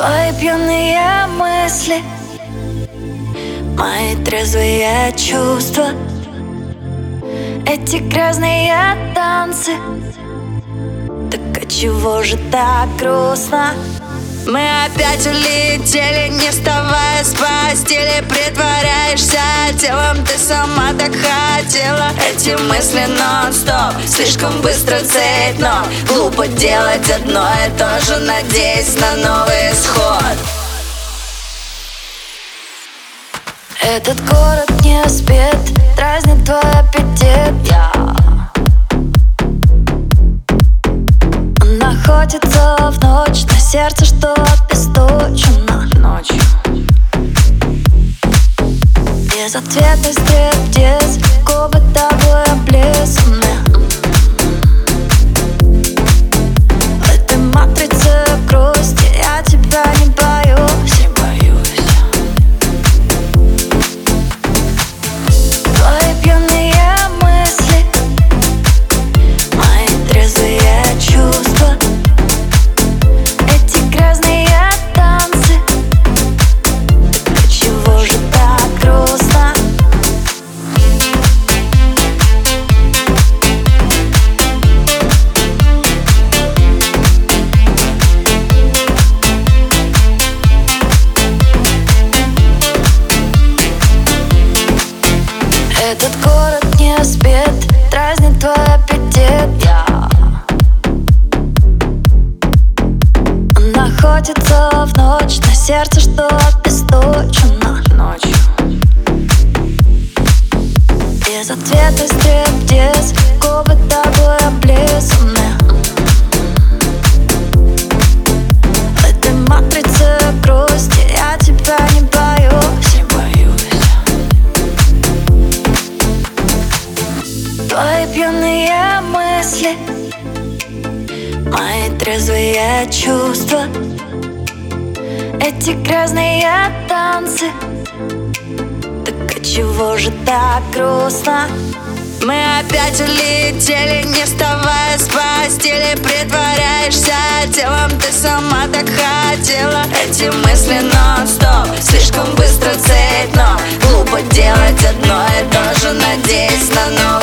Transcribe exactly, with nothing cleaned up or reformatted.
Твои пьяные мысли, мои трезвые чувства, эти грязные танцы. Так отчего же так грустно? Мы опять улетели, не вставая с постели. Притворяешься телом, ты сама так хотела. Эти мысли нон-стоп, слишком быстро цепь ног. Глупо делать одно и то же, надеясь на новый исход. Этот город не спит, дразнит твой аппетит. yeah. Он находится в ночь, на сердце что обесточено ночью. Безответный стриптиз, губы тобой облизаны. В этой матрице грусти я тебя не боюсь, не боюсь. Твои пьяные мысли, мои трезвые чувства, эти грязные танцы. Так отчего же так грустно? Этот город не спит, дразнит твой аппетит. yeah. Он находится в ночь, на сердце что обесточено ночью. Безответный стриптиз, губы тобой облизаны. В этой матрице грусти я тебя не боюсь, не боюсь. Твои пьяные мысли, мои трезвые чувства, эти грязные танцы. Так отчего же так грустно? Мы опять улетели, не вставая с постели. Притворяешься телом, ты сама так хотела. Эти мысли нон-стоп, слишком быстро цепь ног. Глупо делать одно и то же, надеясь на новый